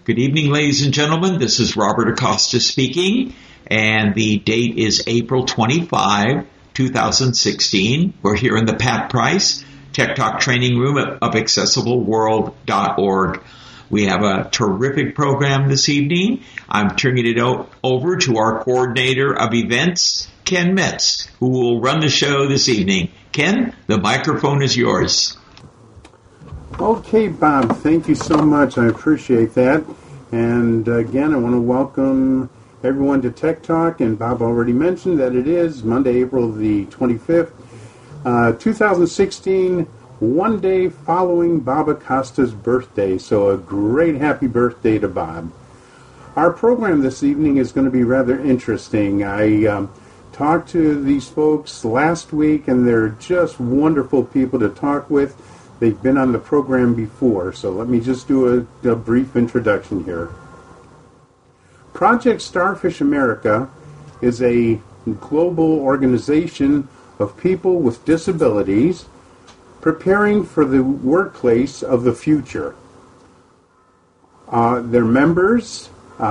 Good evening, ladies and gentlemen. This is Robert Acosta speaking, and the date is April 25, 2016. We're here in the Pat Price Tech Talk Training Room of accessibleworld.org. We have a terrific program this evening. I'm turning it over to our coordinator of events, Ken Metz, who will run the show this evening. Ken, the microphone is yours. Okay, Bob, thank you so much. I appreciate that. And again, I want to welcome everyone to Tech Talk. And Bob already mentioned that it is Monday, April the 25th, 2016, one day following Bob Acosta's birthday. So a great happy birthday to Bob. Our program this evening is going to be rather interesting. I talked to these folks last week, and they're just wonderful people to talk with. They've been on the program before, so let me just do a brief introduction here. Project Starfish America is a global organization of people with disabilities preparing for the workplace of the future. Their members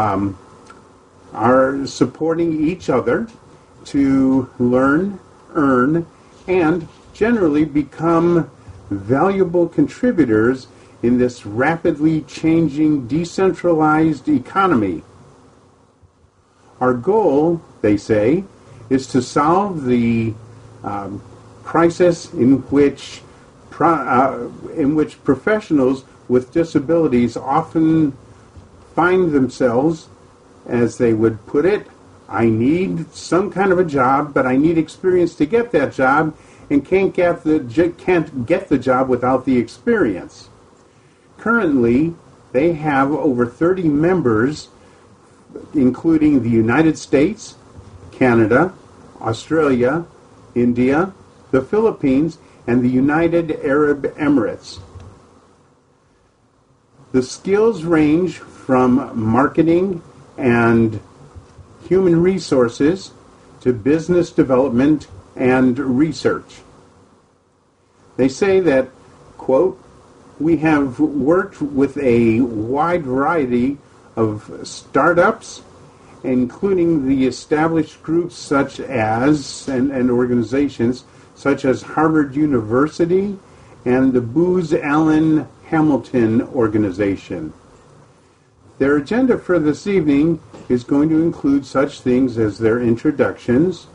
are supporting each other to learn, earn, and generally become valuable contributors in this rapidly changing decentralized economy. Our goal, they say, is to solve the crisis in which professionals with disabilities often find themselves, as they would put it, I need some kind of a job, but I need experience to get that job, and can't get the job without the experience. Currently, they have over 30 members, including the United States, Canada, Australia, India, the Philippines, and the United Arab Emirates. The skills range from marketing and human resources to business development and research. They say that, quote, we have worked with a wide variety of startups, including the established groups such as, and organizations such as Harvard University and the Booz Allen Hamilton organization. Their agenda for this evening is going to include such things as their introductions,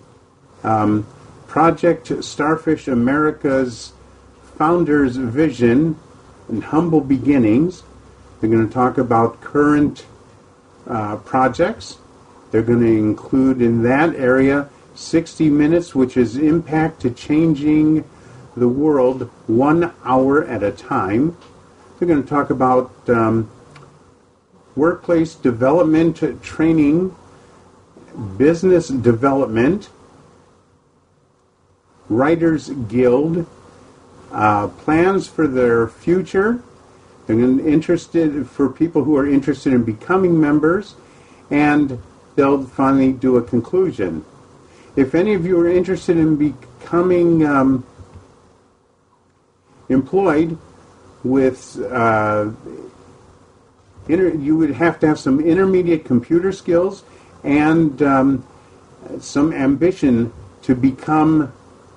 Project Starfish America's founder's vision and humble beginnings. They're going to talk about current projects. They're going to include in that area 60 Minutes, which is impact to changing the world 1 hour at a time. They're going to talk about workplace development training, business development, Writers Guild, plans for their future. They're interested for people who are interested in becoming members, and they'll finally do a conclusion. If any of you are interested in becoming employed with, you would have to have some intermediate computer skills and some ambition to become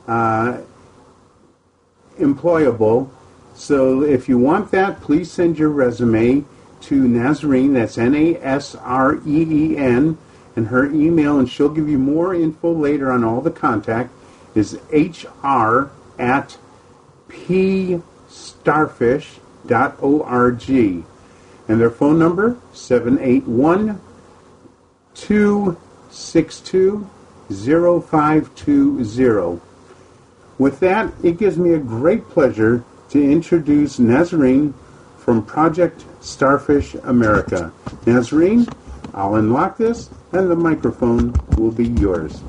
employable. So if you want that, please send your resume to Nazreen, that's Nasreen, and her email, and she'll give you more info later on all the contact, is hr@pstarfish.org. And their phone number, 781-262-0520. With that, it gives me a great pleasure to introduce Nazreen from Project Starfish America. Nazreen, I'll unlock this, and the microphone will be yours.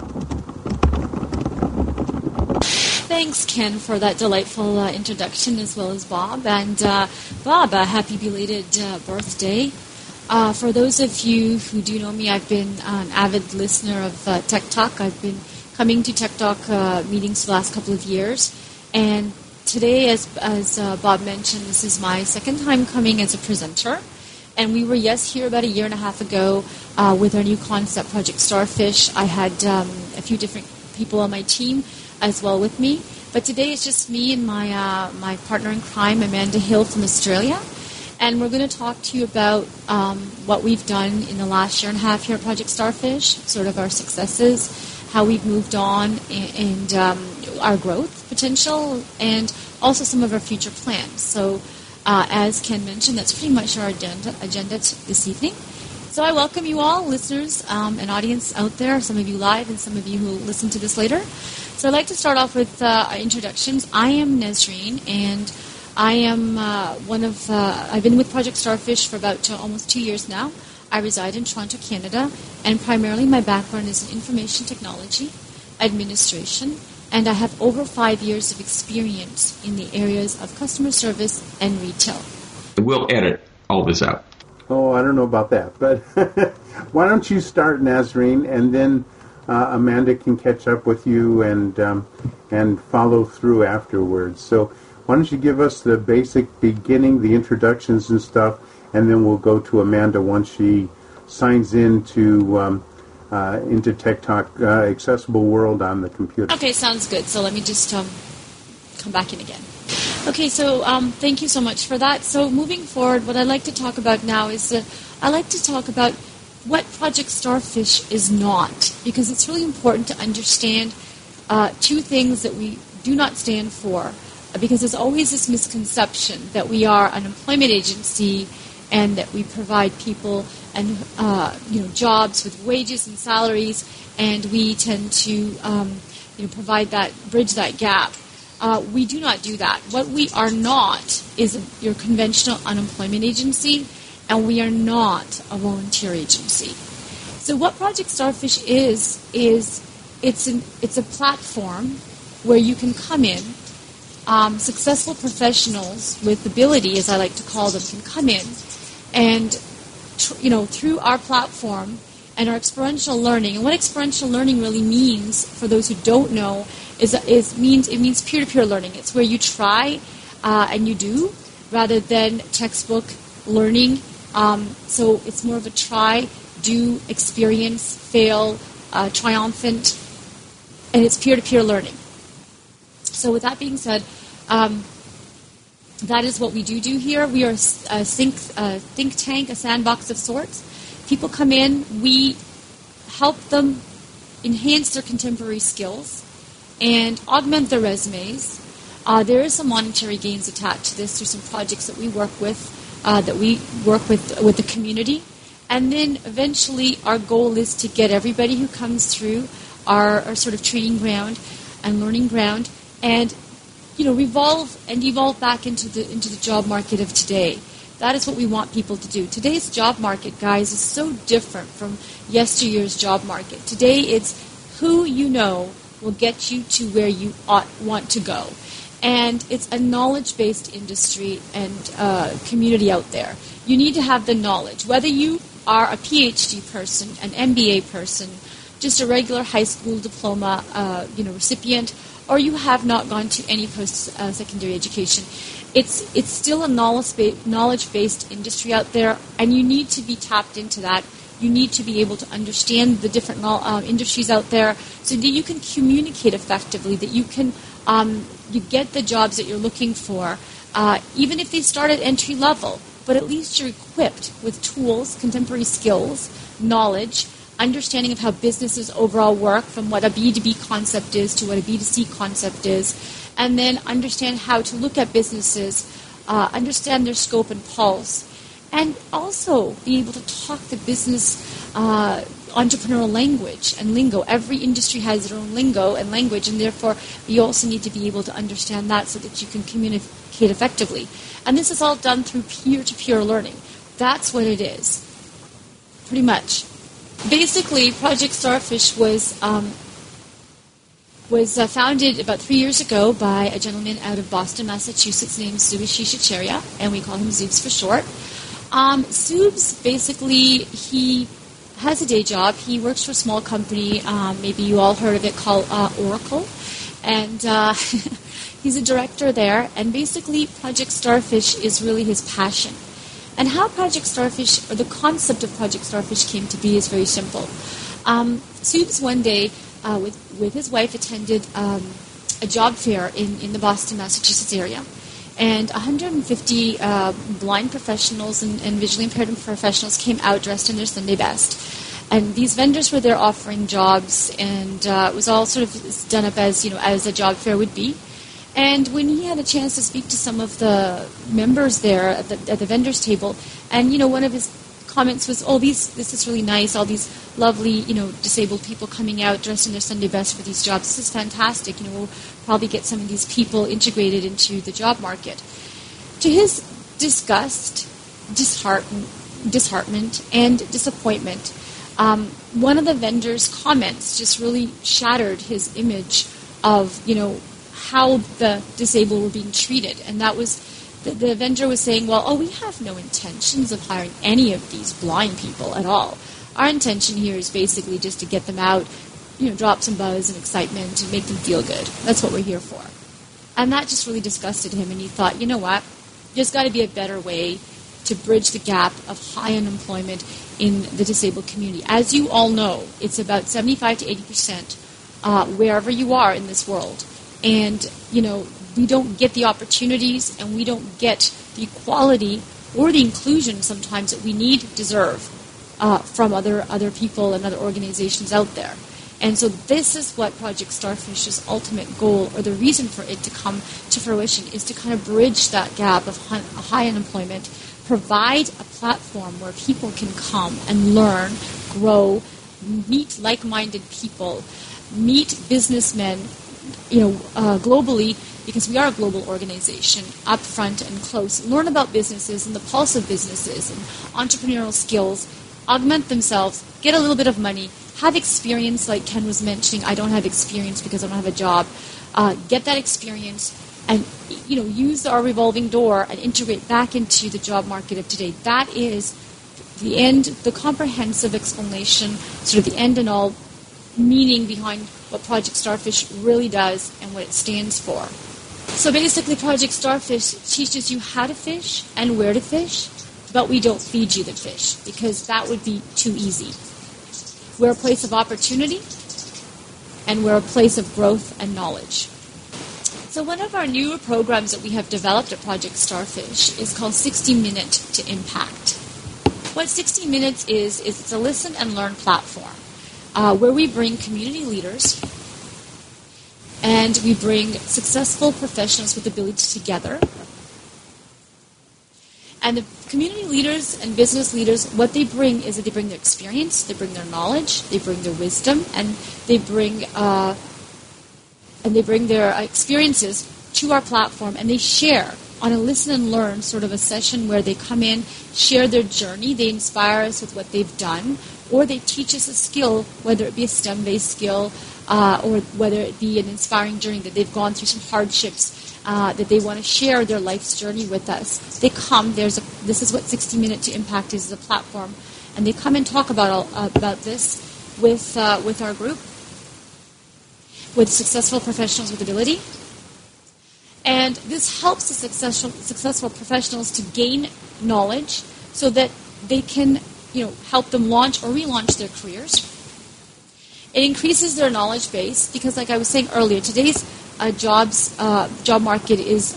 Thanks, Ken, for that delightful introduction, as well as Bob. And Bob, a happy belated birthday. For those of you who do know me, I've been an avid listener of Tech Talk. I've been coming to Tech Talk meetings the last couple of years. And today, as Bob mentioned, this is my second time coming as a presenter. And we were, here about a year and a half ago with our new concept, Project Starfish. I had a few different people on my team as well with me. But today it's just me and my partner in crime, Amanda Hill from Australia. And we're going to talk to you about what we've done in the last year and a half here at Project Starfish, sort of our successes, how we've moved on, and our growth potential, and also some of our future plans. So as Ken mentioned, that's pretty much our agenda this evening. So I welcome you all, listeners and audience out there, some of you live and some of you who will listen to this later. So I'd like to start off with introductions. I am Nazreen, and I am I've been with Project Starfish for about almost 2 years now. I reside in Toronto, Canada, and primarily my background is in information technology, administration, and I have over 5 years of experience in the areas of customer service and retail. We'll edit all this out. Oh, I don't know about that, but why don't you start, Nazreen, and then Amanda can catch up with you and follow through afterwards. So why don't you give us the basic beginning, the introductions and stuff, and then we'll go to Amanda once she signs into Tech Talk Accessible World on the computer. Okay, sounds good. So let me just come back in again. Okay, so thank you so much for that. So moving forward, what I'd like to talk about now is I'd like to talk about what Project Starfish is not, because it's really important to understand two things that we do not stand for, because there's always this misconception that we are an employment agency and that we provide people and jobs with wages and salaries, and we tend to provide that, bridge that gap. We do not do that. What we are not is your conventional unemployment agency, and we are not a volunteer agency. So what Project Starfish is it's a platform where you can come in. Successful professionals with ability, as I like to call them, can come in and through our platform and our experiential learning. And what experiential learning really means, for those who don't know, it means peer-to-peer learning. It's where you try and you do rather than textbook learning. So it's more of a try, do, experience, fail, triumphant, and it's peer-to-peer learning. So with that being said, that is what we do here. We are a think tank, a sandbox of sorts. People come in, we help them enhance their contemporary skills and augment their resumes. There is some monetary gains attached to this through some projects that we work with, with the community. And then eventually our goal is to get everybody who comes through our sort of training ground and learning ground and evolve back into the job market of today. That is what we want people to do. Today's job market, guys, is so different from yesteryear's job market. Today it's who you know will get you to where you want to go. And it's a knowledge-based industry and community out there. You need to have the knowledge. Whether you are a PhD person, an MBA person, just a regular high school diploma recipient, or you have not gone to any post-secondary education, it's still a knowledge-based industry out there, and you need to be tapped into that. You need to be able to understand the different industries out there so that you can communicate effectively, that you can you get the jobs that you're looking for, even if they start at entry level. But at least you're equipped with tools, contemporary skills, knowledge, understanding of how businesses overall work, from what a B2B concept is to what a B2C concept is, and then understand how to look at businesses, understand their scope and pulse, and also be able to talk the business entrepreneurial language and lingo. Every industry has their own lingo and language, and therefore you also need to be able to understand that so that you can communicate effectively. And this is all done through peer-to-peer learning. That's what it is, pretty much. Basically, Project Starfish was founded about 3 years ago by a gentleman out of Boston, Massachusetts, named Subhashish Acharya, and we call him Zoobs for short. Subs, basically, he has a day job. He works for a small company, maybe you all heard of it, called Oracle, and he's a director there, and basically Project Starfish is really his passion. And how Project Starfish, or the concept of Project Starfish, came to be is very simple. Subes one day, with his wife, attended a job fair in the Boston, Massachusetts area. And 150 blind professionals and visually impaired professionals came out dressed in their Sunday best. And these vendors were there offering jobs, and it was all sort of done up as a job fair would be. And when he had a chance to speak to some of the members there at the vendors table, and one of his comments was, "Oh, this is really nice. All these lovely disabled people coming out dressed in their Sunday best for these jobs. This is fantastic. We'll probably get some of these people integrated into the job market." To his disgust, disheartenment, and disappointment, one of the vendors' comments just really shattered his image of how the disabled were being treated. And that was, the vendor was saying, well, we have no intentions of hiring any of these blind people at all. Our intention here is basically just to get them out, drop some buzz and excitement and make them feel good. That's what we're here for. And that just really disgusted him, and he thought, you know what, there's got to be a better way to bridge the gap of high unemployment in the disabled community. As you all know, it's about 75 to 80% wherever you are in this world. And, we don't get the opportunities, and we don't get the equality or the inclusion sometimes that we deserve from other people and other organizations out there. And so this is what Project Starfish's ultimate goal, or the reason for it to come to fruition, is to kind of bridge that gap of high unemployment, provide a platform where people can come and learn, grow, meet like-minded people, meet businessmen, globally, because we are a global organization, up front and close, learn about businesses and the pulse of businesses and entrepreneurial skills, augment themselves, get a little bit of money, have experience, like Ken was mentioning. I don't have experience because I don't have a job. Get that experience and, use our revolving door and integrate back into the job market of today. That is the comprehensive explanation, sort of the end and all meaning behind what Project Starfish really does and what it stands for. So basically, Project Starfish teaches you how to fish and where to fish, but we don't feed you the fish because that would be too easy. We're a place of opportunity, and we're a place of growth and knowledge. So one of our newer programs that we have developed at Project Starfish is called 60 Minute to Impact. What 60 Minutes is it's a listen and learn platform where we bring community leaders and we bring successful professionals with ability together. And the community leaders and business leaders, what they bring is that they bring their experience, they bring their knowledge, they bring their wisdom, and they bring their experiences to our platform, and they share on a listen and learn sort of a session where they come in, share their journey, they inspire us with what they've done, or they teach us a skill, whether it be a STEM-based skill or whether it be an inspiring journey that they've gone through some hardships that they want to share their life's journey with us. They come. This is what 60 Minute to Impact is a platform, and they come and talk about this with our group, with successful professionals with ability, and this helps the successful professionals to gain knowledge so that they can help them launch or relaunch their careers. It increases their knowledge base because, like I was saying earlier, today's job market is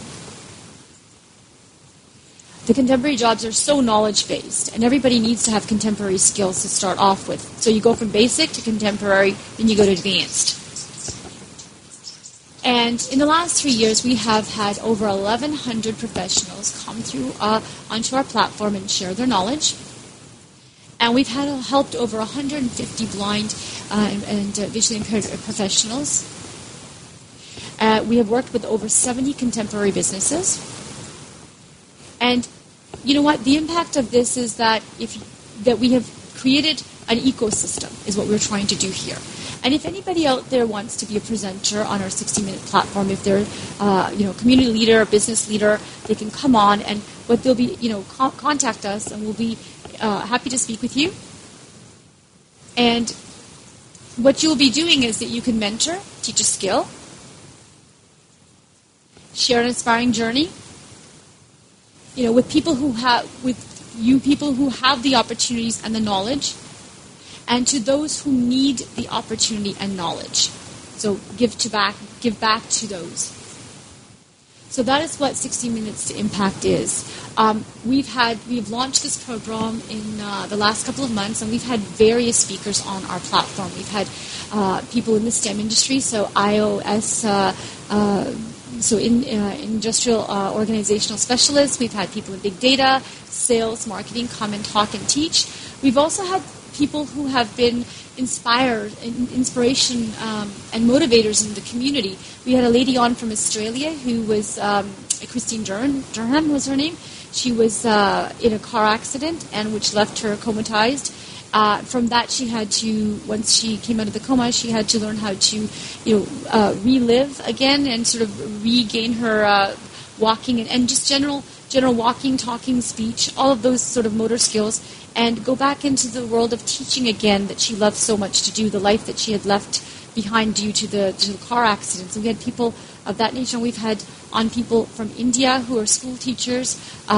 the contemporary jobs are so knowledge based, and everybody needs to have contemporary skills to start off with. So you go from basic to contemporary, then you go to advanced. And in the last 3 years, we have had over 1,100 professionals come through onto our platform and share their knowledge. And we've helped over 150 blind and visually impaired professionals. We have worked with over 70 contemporary businesses. And you know what? The impact of this is that we have created an ecosystem is what we're trying to do here. And if anybody out there wants to be a presenter on our 60-minute platform, if they're community leader or business leader, they can come on, and what they'll be contact us, and we'll be happy to speak with you. And what you'll be doing is that you can mentor, teach a skill, share an inspiring journey, with people who have the opportunities and the knowledge, and to those who need the opportunity and knowledge. So give back to those. So that is what 60 Minutes to Impact is. We've launched this program in the last couple of months, and we've had various speakers on our platform. We've had people in the STEM industry, so iOS, industrial organizational specialists. We've had people in big data, sales, marketing come and talk and teach. We've also had people who have been inspiration and motivators in the community. We had a lady on from Australia who was Christine Durham was her name. She was in a car accident and which left her comatized. From that, she had to, once she came out of the coma, she had to learn how to, relive again and sort of regain her walking and just general walking, talking, speech, all of those sort of motor skills, and go back into the world of teaching again that she loved so much to do, the life that she had left behind due to the car accident. So we had people of that nature. We've had on people from India who are school teachers,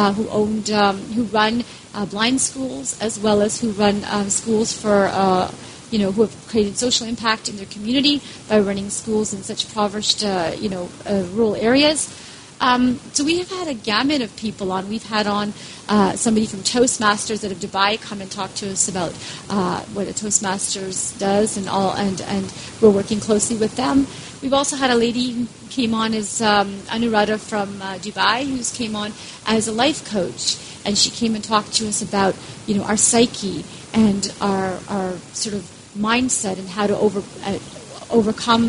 who run blind schools, as well as who run schools for who have created social impact in their community by running schools in such impoverished rural areas. So we have had a gamut of people on. We've had on somebody from Toastmasters out of Dubai come and talk to us about what a Toastmasters does and we're working closely with them. We've also had a lady who came on as Anuradha from Dubai, who came on as a life coach, and she came and talked to us about our psyche and our sort of mindset and how to overcome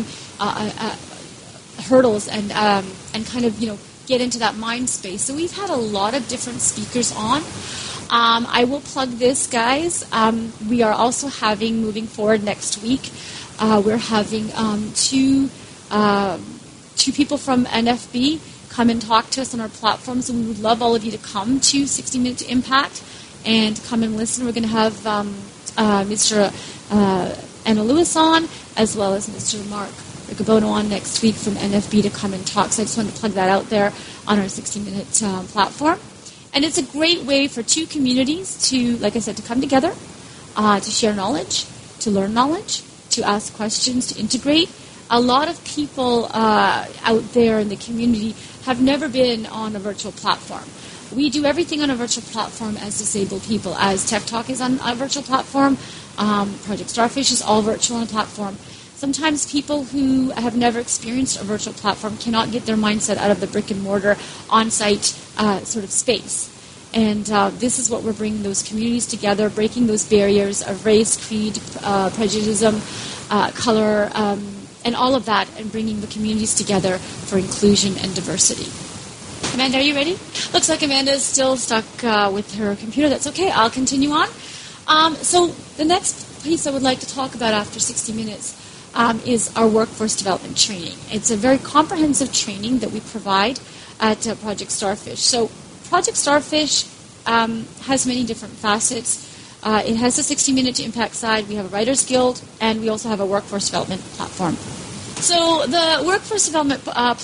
hurdles and kind of get into that mind space. So we've had a lot of different speakers on. I will plug this, guys. We are also having, moving forward next week, we're having two people from NFB come and talk to us on our platform. So we would love all of you to come to 60 Minute to Impact and come and listen. We're going to have Mr. Anna Lewis on, as well as Mr. Mark Ricobono on next week from NFB to come and talk. So I just wanted to plug that out there on our 60 Minute platform. And it's a great way for two communities to, like I said, to come together, to share knowledge, to learn knowledge, to ask questions, to integrate. A lot of people out there in the community have never been on a virtual platform. We do everything on a virtual platform as disabled people, as Tech Talk is on a virtual platform. Project Starfish is all virtual on a platform. Sometimes people who have never experienced a virtual platform cannot get their mindset out of the brick-and-mortar on-site sort of space. And this is what we're bringing those communities together, breaking those barriers of race, creed, prejudice, color, and all of that, and bringing the communities together for inclusion and diversity. Amanda, are you ready? Looks like Amanda is still stuck with her computer. That's okay. I'll continue on. So the next piece I would like to talk about after 60 minutes is our workforce development training. It's a very comprehensive training that we provide at Project Starfish. So Project Starfish has many different facets. It has a 60 Minute to Impact side. We have a Writers Guild, and we also have a workforce development platform. So the workforce development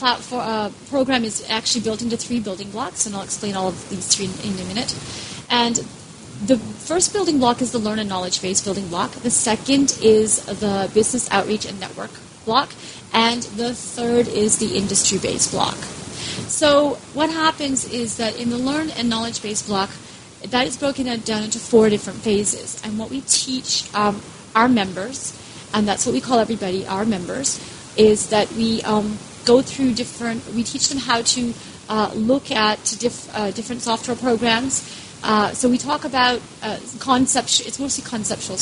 program is actually built into 3 building blocks, and I'll explain all of these 3 in a minute. And the first building block is the learn and knowledge-based building block. The second is the business outreach and network block. And the third is the industry-based block. So what happens is that in the learn and knowledge-based block, that is broken down into 4 different phases. And what we teach our members, and that's what we call everybody, our members, is that we go through we teach them how to look at different software programs. So we talk about it's mostly conceptual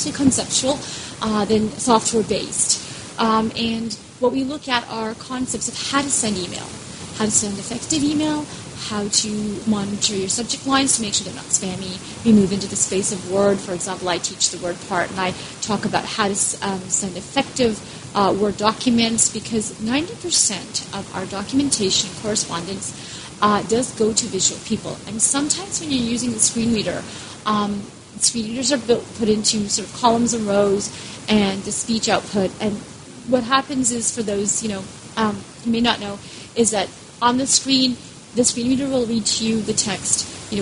than software-based. And what we look at are concepts of how to send email, how to send effective email, how to monitor your subject lines to make sure they're not spammy. We move into the space of Word. For example, I teach the Word part, and I talk about how to send effective Word documents, because 90% of our documentation correspondence does go to visual people. And sometimes when you're using the screen reader, screen readers are put into sort of columns and rows and the speech output. And what happens is, for those who may not know, is that on the screen the screen reader will read to you the text,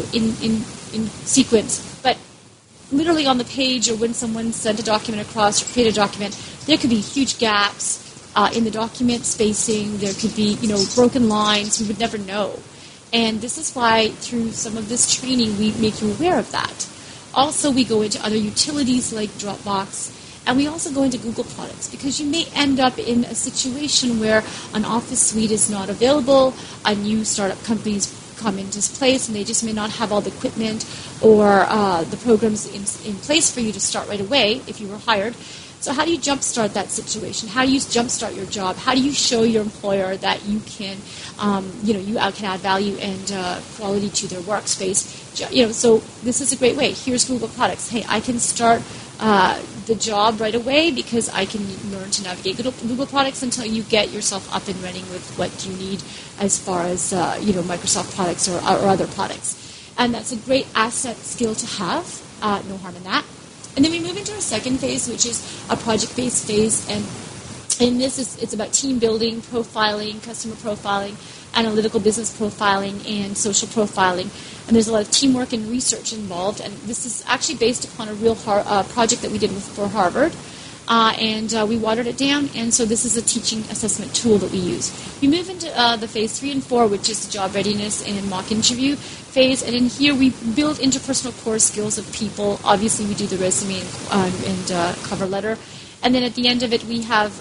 in sequence. But literally on the page, or when someone sent a document across or created a document, there could be huge gaps in the document spacing. There could be, broken lines. We would never know. And this is why through some of this training, we make you aware of that. Also, we go into other utilities like Dropbox, and we also go into Google products, because you may end up in a situation where an Office suite is not available, a new startup company's come into place, and they just may not have all the equipment or the programs in place for you to start right away if you were hired. So how do you jumpstart that situation? How do you jumpstart your job? How do you show your employer that you can, you can add value and quality to their workspace? So this is a great way. Here's Google products. Hey, I can start the job right away because I can learn to navigate Google products until you get yourself up and running with what you need as far as Microsoft products or other products. And that's a great asset skill to have. No harm in that. And then we move into our second phase, which is a project-based phase. And in this, it's about team building, profiling, customer profiling, analytical business profiling, and social profiling. And there's a lot of teamwork and research involved. And this is actually based upon a real project that we did for Harvard. And we watered it down. And so this is a teaching assessment tool that we use. We move into the phase 3 and 4, which is the job readiness and mock interview phase. And in here, we build interpersonal core skills of people. Obviously, we do the resume and cover letter. And then at the end of it, we have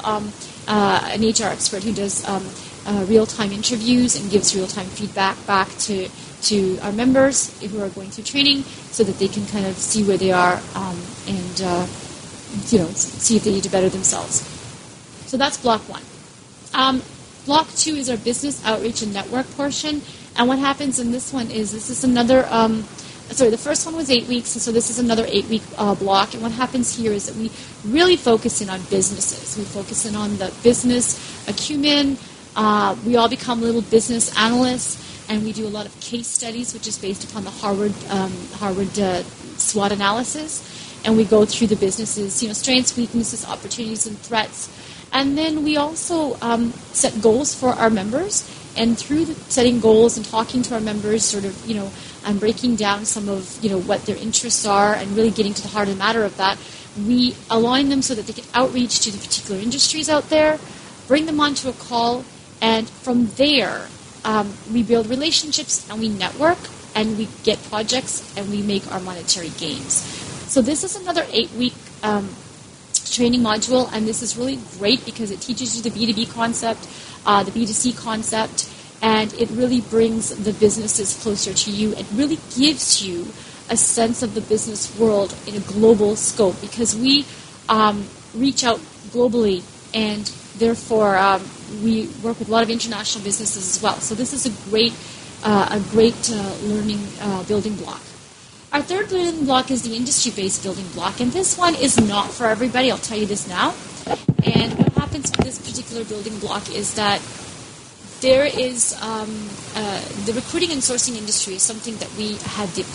an HR expert who does real-time interviews and gives real-time feedback back to our members who are going through training, so that they can kind of see where they are and see if they need to better themselves. So that's block 1. Block 2 is our business outreach and network portion. And what happens in this one is this is another. The first one was 8 weeks, so this is another 8-week block. And what happens here is that we really focus in on businesses. We focus in on the business acumen. We all become little business analysts, and we do a lot of case studies, which is based upon the Harvard SWOT analysis. And we go through the businesses, strengths, weaknesses, opportunities, and threats. And then we also set goals for our members. And through setting goals and talking to our members, and breaking down some of, what their interests are and really getting to the heart of the matter of that, we align them so that they can outreach to the particular industries out there, bring them onto a call, and from there, we build relationships and we network and we get projects and we make our monetary gains. So this is another 8-week training module, and this is really great because it teaches you the B2B concept, the B2C concept, and it really brings the businesses closer to you. It really gives you a sense of the business world in a global scope, because we reach out globally, and therefore we work with a lot of international businesses as well. So this is a great learning building block. Our third building block is the industry-based building block, and this one is not for everybody. I'll tell you this now. And what happens with this particular building block is that there is the recruiting and sourcing industry is something that we had the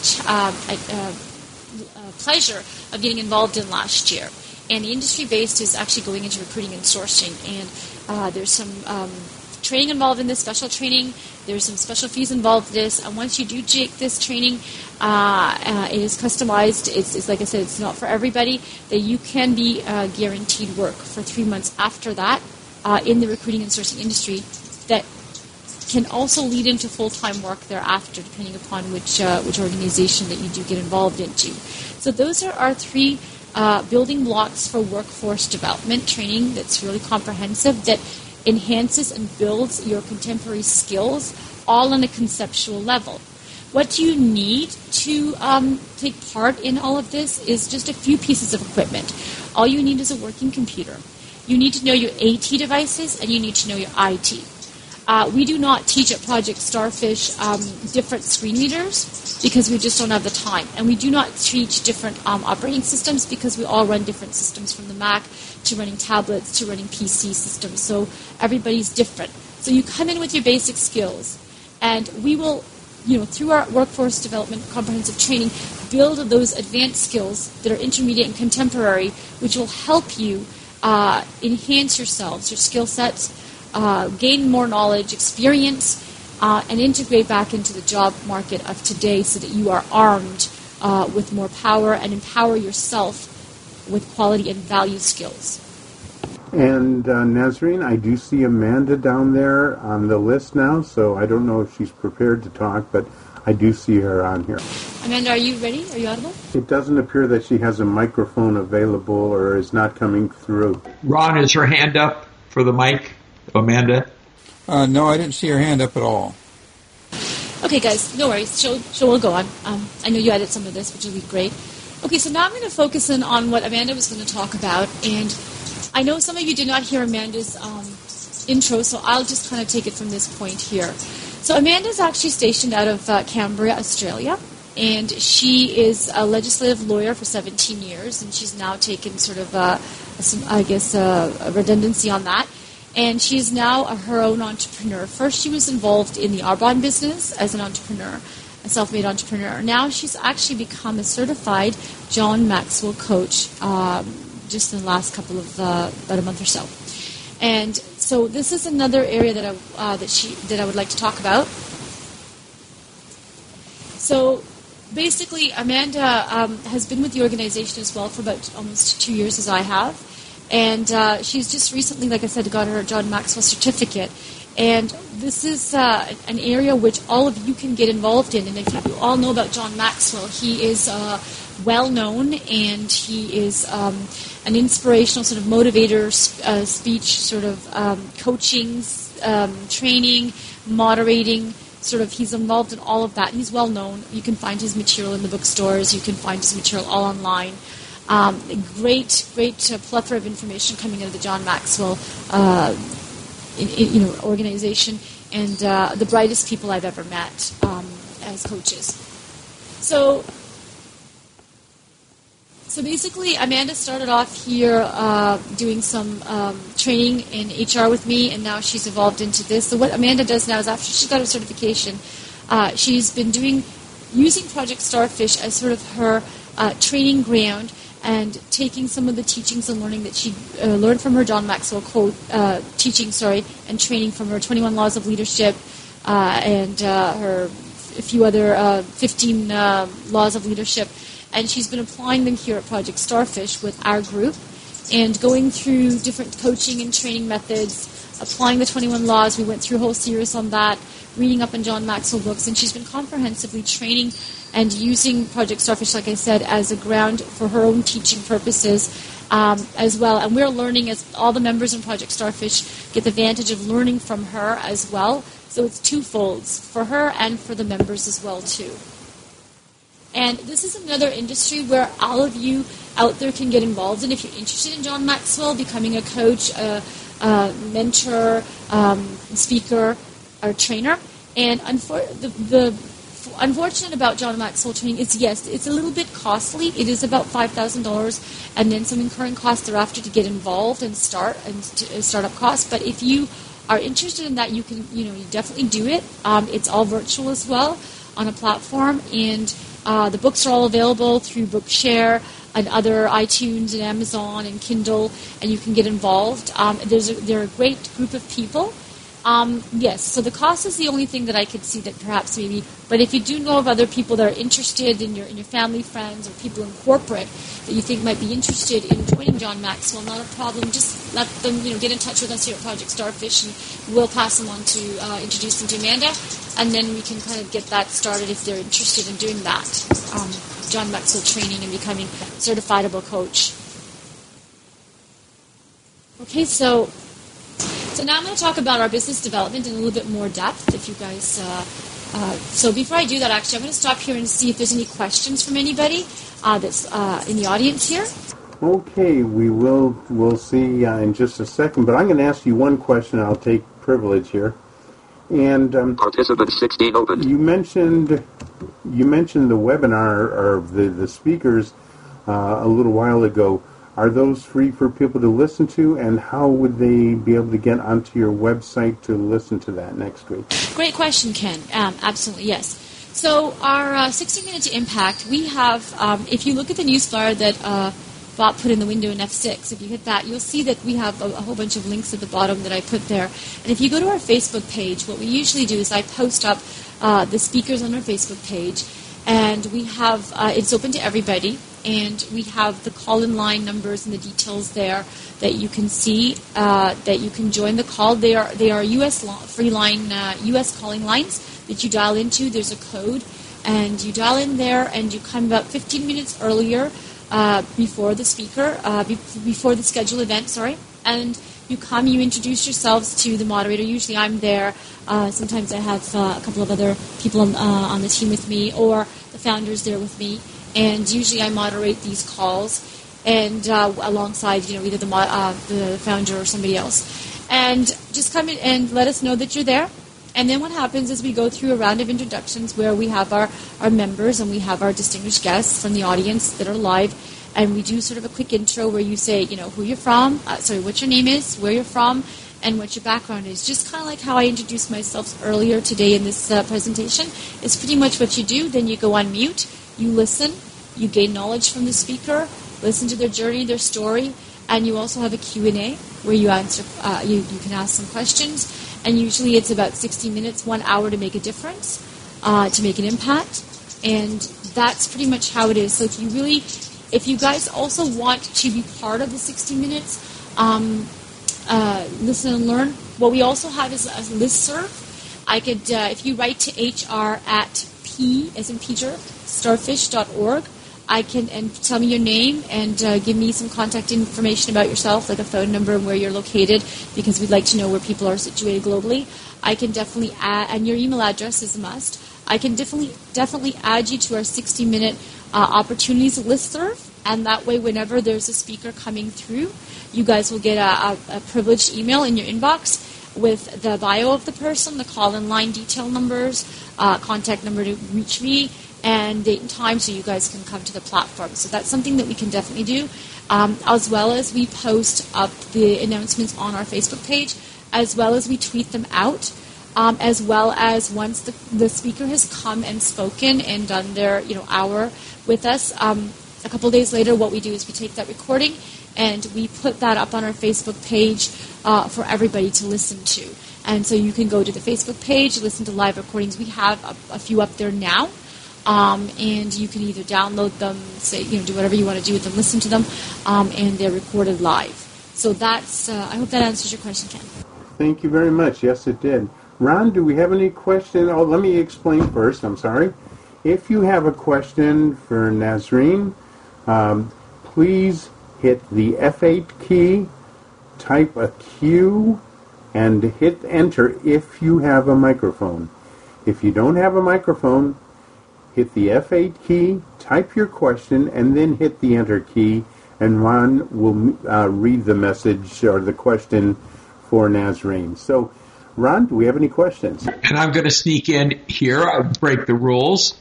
pleasure of getting involved in last year. And the industry-based is actually going into recruiting and sourcing. And there's some training involved in this, special training. There's some special fees involved in this. And once you do take this training, it is customized. It's like I said, it's not for everybody. That you can be guaranteed work for 3 months after that in the recruiting and sourcing industry. That can also lead into full-time work thereafter, depending upon which organization that you do get involved into. So those are our 3 building blocks for workforce development training that's really comprehensive, that enhances and builds your contemporary skills, all on a conceptual level. What you need to take part in all of this is just a few pieces of equipment. All you need is a working computer. You need to know your AT devices, and you need to know your IT. We do not teach at Project Starfish different screen readers because we just don't have the time. And we do not teach different operating systems because we all run different systems, from the Mac to running tablets to running PC systems. So everybody's different. So you come in with your basic skills, and we will, through our workforce development comprehensive training, build those advanced skills that are intermediate and contemporary, which will help you enhance yourselves, your skill sets, gain more knowledge, experience, and integrate back into the job market of today so that you are armed with more power and empower yourself with quality and value skills. And Nazreen, I do see Amanda down there on the list now, so I don't know if she's prepared to talk, but I do see her on here. Amanda, are you ready? Are you audible? It doesn't appear that she has a microphone available or is not coming through. Ron, is her hand up for the mic? Amanda? No, I didn't see her hand up at all. Okay, guys, no worries. She'll go on. I know you added some of this, which will be great. Okay, so now I'm going to focus in on what Amanda was going to talk about, and I know some of you did not hear Amanda's intro, so I'll just kind of take it from this point here. So Amanda's actually stationed out of Canberra, Australia, and she is a legislative lawyer for 17 years, and she's now taken sort of, a redundancy on that. And she's now her own entrepreneur. First, she was involved in the Arbonne business as an entrepreneur, a self-made entrepreneur. Now she's actually become a certified John Maxwell coach just in the last couple of, about a month or so. And so this is another area that I would like to talk about. So basically, Amanda has been with the organization as well for about almost 2 years, as I have. And she's just recently, like I said, got her John Maxwell certificate. And this is an area which all of you can get involved in. And if you all know about John Maxwell, he is well-known, and he is an inspirational sort of motivator, speech, sort of coaching, training, moderating. Sort of, he's involved in all of that. He's well-known. You can find his material in the bookstores. You can find his material all online. Great plethora of information coming out of the John Maxwell organization, and the brightest people I've ever met as coaches. So basically, Amanda started off here doing some training in HR with me, and now she's evolved into this. So what Amanda does now is, after she's got her certification, she's been using Project Starfish as sort of her training ground, and taking some of the teachings and learning that she learned from her John Maxwell and training from her 21 Laws of Leadership and her a few other 15 Laws of Leadership. And she's been applying them here at Project Starfish with our group, and going through different coaching and training methods, applying the 21 Laws. We went through a whole series on that, reading up on John Maxwell books, and she's been comprehensively training and using Project Starfish, like I said, as a ground for her own teaching purposes as well. And we're learning, as all the members in Project Starfish get the advantage of learning from her as well. So it's twofold, for her and for the members as well, too. And this is another industry where all of you out there can get involved in. If you're interested in John Maxwell, becoming a coach, a mentor, speaker, or trainer. And the unfortunate about John Maxwell training is, yes, it's a little bit costly. It is about $5,000, and then some incurring costs thereafter to get involved and startup costs. But if you are interested in that, you can, you definitely do it. It's all virtual as well on a platform, and the books are all available through Bookshare and other iTunes and Amazon and Kindle, and you can get involved. They're a great group of people. Yes, so the cost is the only thing that I could see that perhaps maybe, but if you do know of other people that are interested in your family, friends, or people in corporate that you think might be interested in joining John Maxwell, not a problem. Just let them, get in touch with us here at Project Starfish, and we'll pass them on to introduce them to Amanda, and then we can kind of get that started if they're interested in doing that. John Maxwell training and becoming a certifiable coach. Okay, so now I'm going to talk about our business development in a little bit more depth, if you guys... so before I do that, actually, I'm going to stop here and see if there's any questions from anybody that's in the audience here. Okay, we'll see in just a second, but I'm going to ask you one question. I'll take privilege here. And participant 16 opened. You mentioned the webinar or the speakers a little while ago. Are those free for people to listen to, and how would they be able to get onto your website to listen to that next week? Great question, Ken. Absolutely, yes. So our 60 Minutes to Impact, we have, if you look at the newsletter that Bob put in the window in F6. If you hit that, you'll see that we have a whole bunch of links at the bottom that I put there. And if you go to our Facebook page, what we usually do is I post up the speakers on our Facebook page, and we have it's open to everybody, and we have the call-in line numbers and the details there that you can see, that you can join the call. They are U.S. free line, U.S. calling lines that you dial into. There's a code, and you dial in there, and you come about 15 minutes earlier before the speaker, before the scheduled event, and you come, you introduce yourselves to the moderator. Usually I'm there. Sometimes I have a couple of other people on the team with me, or the founder's there with me, and usually I moderate these calls, and alongside either the founder or somebody else. And just come in and let us know that you're there. And then what happens is we go through a round of introductions where we have our members and we have our distinguished guests from the audience that are live, and we do sort of a quick intro where you say, who you're from, what your name is, where you're from, and what your background is. Just kind of like how I introduced myself earlier today in this presentation. It's pretty much what you do. Then you go on mute, you listen, you gain knowledge from the speaker, listen to their journey, their story, and you also have a Q&A where you answer. You can ask some questions, and usually it's about 60 minutes, 1 hour to make a difference, to make an impact, and that's pretty much how it is. So if you guys also want to be part of the 60 minutes, listen and learn, what we also have is a listserv. I could, if you write to hr@p, as in Peter, starfish.org, and tell me your name and give me some contact information about yourself, like a phone number and where you're located, because we'd like to know where people are situated globally. I can definitely add, and your email address is a must. I can definitely add you to our 60-minute opportunities listserv, and that way whenever there's a speaker coming through, you guys will get a privileged email in your inbox with the bio of the person, the call-in line detail numbers, contact number to reach me, and date and time, so you guys can come to the platform. So that's something that we can definitely do, as well as we post up the announcements on our Facebook page, as well as we tweet them out, as well as once the speaker has come and spoken and done their hour with us, a couple of days later, what we do is we take that recording and we put that up on our Facebook page for everybody to listen to. And so you can go to the Facebook page, listen to live recordings. We have a few up there now. And you can either download them, do whatever you want to do with them, listen to them, and they're recorded live. So that's, I hope that answers your question, Ken. Thank you very much. Yes, it did. Ron, do we have any questions? Oh, let me explain first. I'm sorry. If you have a question for Nazreen, please hit the F8 key, type a Q, and hit enter if you have a microphone. If you don't have a microphone, hit the F8 key, type your question, and then hit the enter key, and Ron will read the message or the question for Nazreen. So, Ron, do we have any questions? And I'm going to sneak in here. I'll break the rules.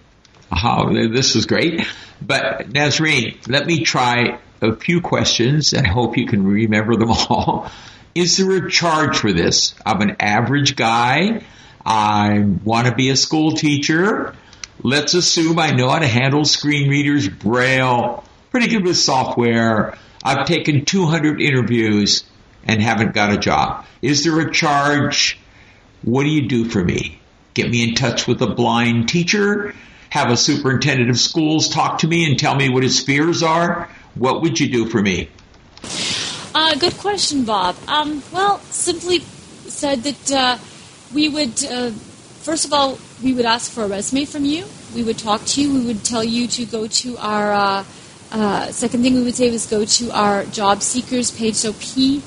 This is great. But, Nazreen, let me try a few questions. I hope you can remember them all. Is there a charge for this? I'm an average guy. I want to be a school teacher. Let's assume I know how to handle screen readers, Braille, pretty good with software. I've taken 200 interviews and haven't got a job. Is there a charge? What do you do for me? Get me in touch with a blind teacher? Have a superintendent of schools talk to me and tell me what his fears are? What would you do for me? Good question, Bob. Well, simply said that we would, first of all, we would ask for a resume from you. We would talk to you. We would tell you to go to our, second thing we would say was go to our job seekers page, so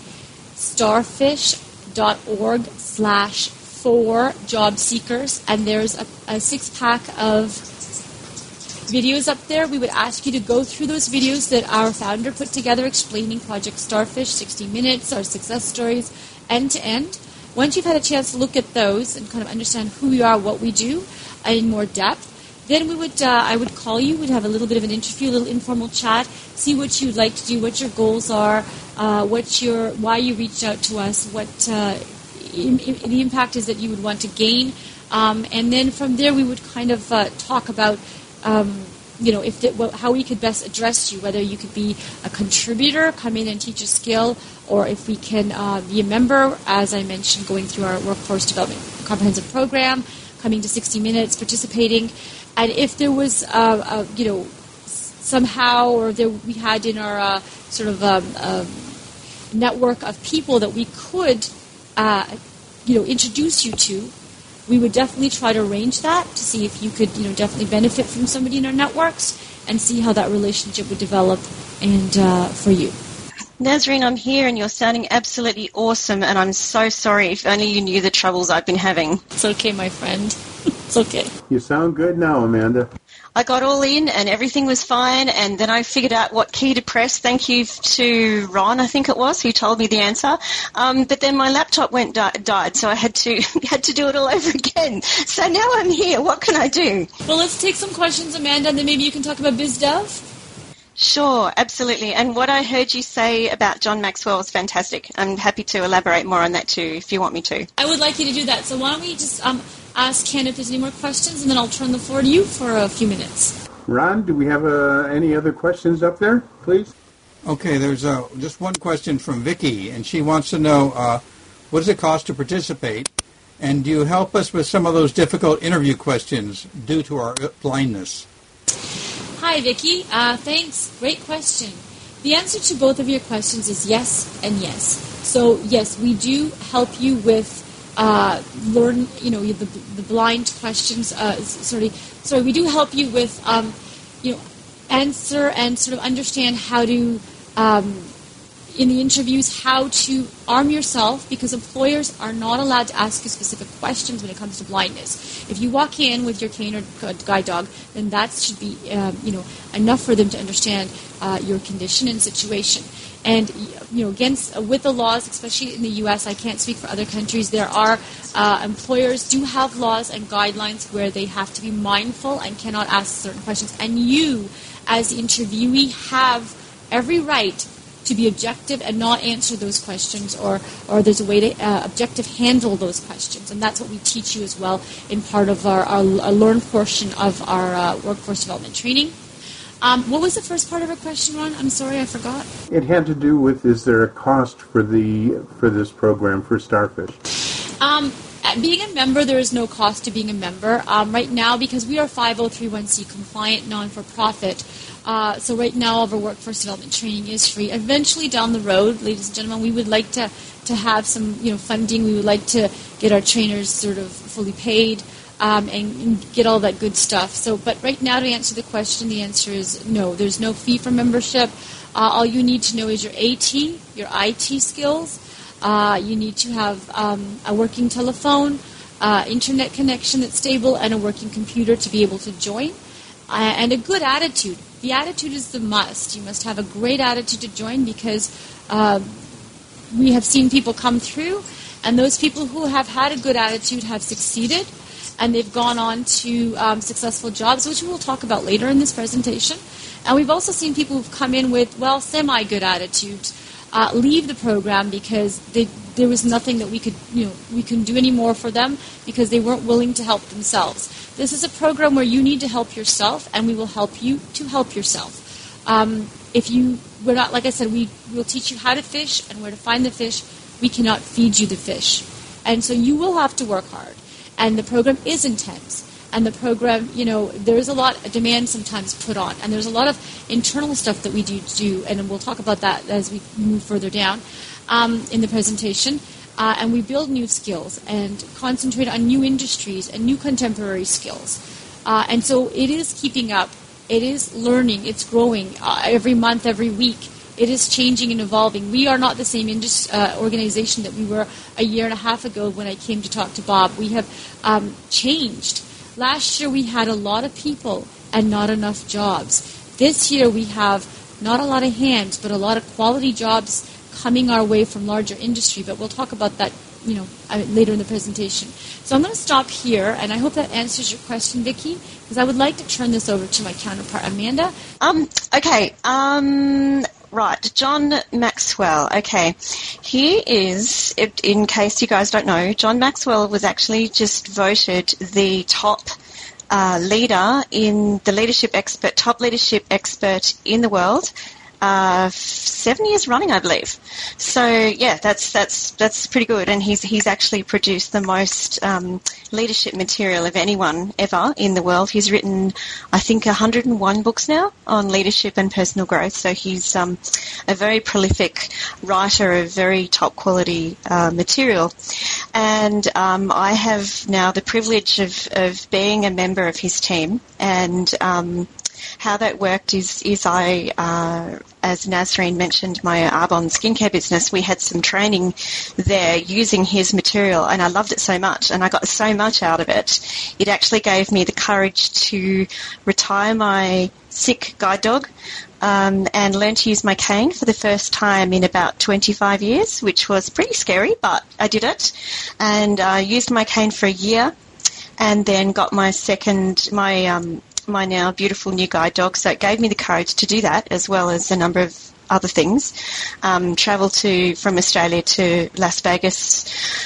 pstarfish.org/for-job-seekers, and there's a 6-pack of videos up there. We would ask you to go through those videos that our founder put together explaining Project Starfish, 60 minutes, our success stories, end to end. Once you've had a chance to look at those and kind of understand who we are, what we do in more depth, then we would, I would call you. We'd have a little bit of an interview, a little informal chat, see what you'd like to do, what your goals are, why you reached out to us, what the impact is that you would want to gain, and then from there we would kind of talk about how we could best address you, whether you could be a contributor, come in and teach a skill, or if we can be a member, as I mentioned, going through our workforce development comprehensive program, coming to 60 Minutes, participating. And if there was, somehow, or we had in our network of people that we could, introduce you to, we would definitely try to arrange that to see if you could, definitely benefit from somebody in our networks and see how that relationship would develop and for you. Nazreen, I'm here and you're sounding absolutely awesome, and I'm so sorry. If only you knew the troubles I've been having. It's okay, my friend. It's okay. You sound good now, Amanda. I got all in and everything was fine, and then I figured out what key to press. Thank you to Ron, I think it was, who told me the answer. But then my laptop died, so I had to do it all over again. So now I'm here. What can I do? Well, let's take some questions, Amanda, and then maybe you can talk about BizDev. Sure, absolutely. And what I heard you say about John Maxwell was fantastic. I'm happy to elaborate more on that too, if you want me to. I would like you to do that. So why don't we just ask Ken if there's any more questions, and then I'll turn the floor to you for a few minutes. Ron, do we have any other questions up there, please? Okay, there's just one question from Vicky, and she wants to know, what does it cost to participate? And do you help us with some of those difficult interview questions due to our blindness? Hi, Vicky. Thanks. Great question. The answer to both of your questions is yes and yes. So, yes, we do help you with the blind questions. We do help you with, answer and sort of understand how to, in the interviews, how to arm yourself, because employers are not allowed to ask you specific questions when it comes to blindness. If you walk in with your cane or guide dog, then that should be, enough for them to understand your condition and situation. And, with the laws, especially in the U.S., I can't speak for other countries, there are, employers do have laws and guidelines where they have to be mindful and cannot ask certain questions. And you, as the interviewee, have every right to be objective and not answer those questions, or there's a way to objective handle those questions. And that's what we teach you as well in part of our learn portion of our workforce development training. What was the first part of our question, Ron? I'm sorry, I forgot. It had to do with, is there a cost for this program for Starfish? Being a member, there is no cost to being a member. Right now, because we are 503(1) compliant, non-for-profit, so right now all of our workforce development training is free. Eventually down the road, ladies and gentlemen, we would like to have some funding. We would like to get our trainers sort of fully paid and get all that good stuff. But right now, to answer the question, the answer is no. There's no fee for membership. All you need to know is your your IT skills. You need to have a working telephone, internet connection that's stable, and a working computer to be able to join, and a good attitude. The attitude is the must. You must have a great attitude to join, because we have seen people come through, and those people who have had a good attitude have succeeded, and they've gone on to successful jobs, which we will talk about later in this presentation. And we've also seen people who've come in with, semi-good attitudes, leave the program because there was nothing that we couldn't do any more for them because they weren't willing to help themselves. This is a program where you need to help yourself, and we will help you to help yourself. We're not, like I said, we will teach you how to fish and where to find the fish. We cannot feed you the fish. And so you will have to work hard. And the program is intense. And the program, there is a lot of demand sometimes put on. And there's a lot of internal stuff that we do, and we'll talk about that as we move further down in the presentation. And we build new skills and concentrate on new industries and new contemporary skills. And so it is keeping up. It is learning. It's growing every month, every week. It is changing and evolving. We are not the same organization that we were a year and a half ago when I came to talk to Bob. We have changed. Last year we had a lot of people and not enough jobs. This year we have not a lot of hands, but a lot of quality jobs coming our way from larger industry. But we'll talk about that, later in the presentation. So I'm going to stop here, and I hope that answers your question, Vicki, because I would like to turn this over to my counterpart, Amanda. Okay. Right, John Maxwell. Okay, he is, in case you guys don't know, John Maxwell was actually just voted the top leader in the top leadership expert in the world. 7 years running, I believe. So yeah, that's pretty good. And he's actually produced the most leadership material of anyone ever in the world. He's written, I think, 101 books now on leadership and personal growth. So he's a very prolific writer of very top quality material. And I have now the privilege of being a member of his team. And how that worked is I, as Nazreen mentioned, my Arbonne skincare business, we had some training there using his material, and I loved it so much, and I got so much out of it. It actually gave me the courage to retire my sick guide dog and learn to use my cane for the first time in about 25 years, which was pretty scary, but I did it, and used my cane for a year, and then got my my now beautiful new guide dog. So it gave me the courage to do that, as well as a number of other things. Travel from Australia to Las Vegas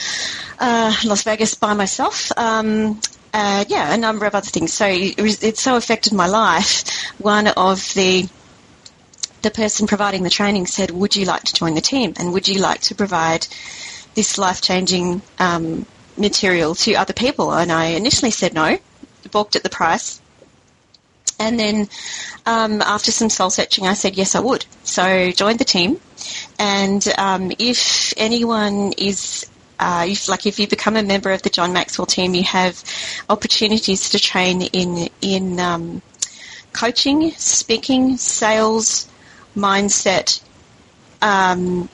by myself. A number of other things. So it so affected my life. One of the person providing the training said, "Would you like to join the team? And would you like to provide this life-changing material to other people?" And I initially said no, balked at the price. And then after some soul searching, I said, yes, I would. So joined the team. And if anyone is, if you become a member of the John Maxwell team, you have opportunities to train in coaching, speaking, sales, mindset, and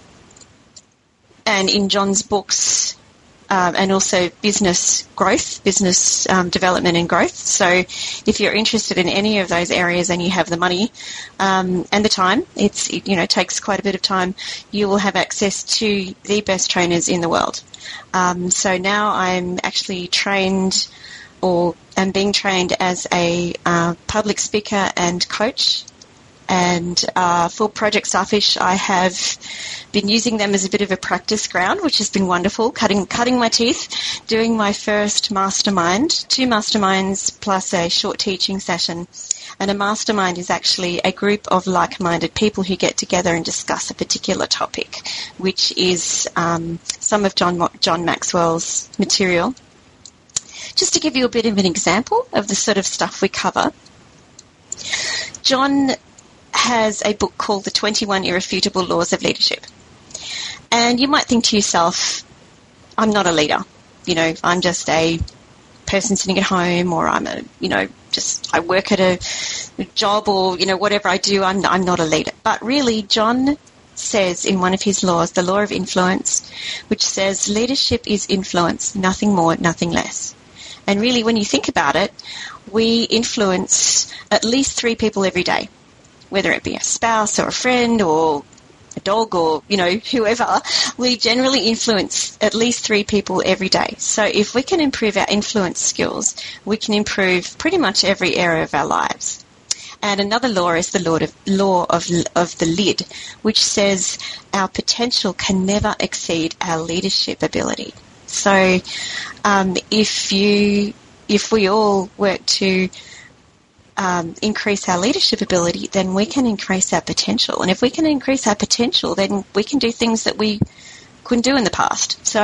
in John's books, and also business growth, business development and growth. So if you're interested in any of those areas and you have the money and the time, it takes quite a bit of time, you will have access to the best trainers in the world. So now I'm actually trained, or am being trained as a public speaker and coach. And for Project Starfish, I have been using them as a bit of a practice ground, which has been wonderful, cutting my teeth, doing my first mastermind, 2 masterminds plus a short teaching session. And a mastermind is actually a group of like-minded people who get together and discuss a particular topic, which is some of John Maxwell's material. Just to give you a bit of an example of the sort of stuff we cover, John has a book called The 21 Irrefutable Laws of Leadership. And you might think to yourself, I'm not a leader. I'm just a person sitting at home, or I'm I work at a job, or, whatever I do, I'm not a leader. But really, John says in one of his laws, the law of influence, which says leadership is influence, nothing more, nothing less. And really, when you think about it, we influence at least 3 people every day, whether it be a spouse or a friend or a dog or, whoever. We generally influence at least 3 people every day. So if we can improve our influence skills, we can improve pretty much every area of our lives. And another law is the law of the lid, which says our potential can never exceed our leadership ability. So if we all work to increase our leadership ability, then we can increase our potential. And if we can increase our potential, then we can do things that we couldn't do in the past. So,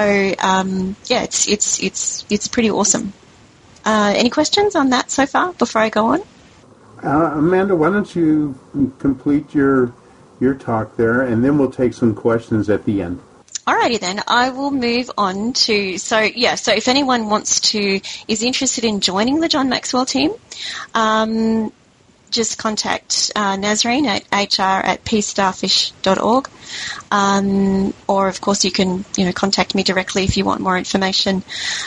it's pretty awesome. Any questions on that so far before I go on? Amanda, why don't you complete your talk there, and then we'll take some questions at the end. Alrighty then, I will move on to, so if anyone is interested in joining the John Maxwell team, just contact Nazreen at hr@peacestarfish.org, or of course you can, contact me directly if you want more information.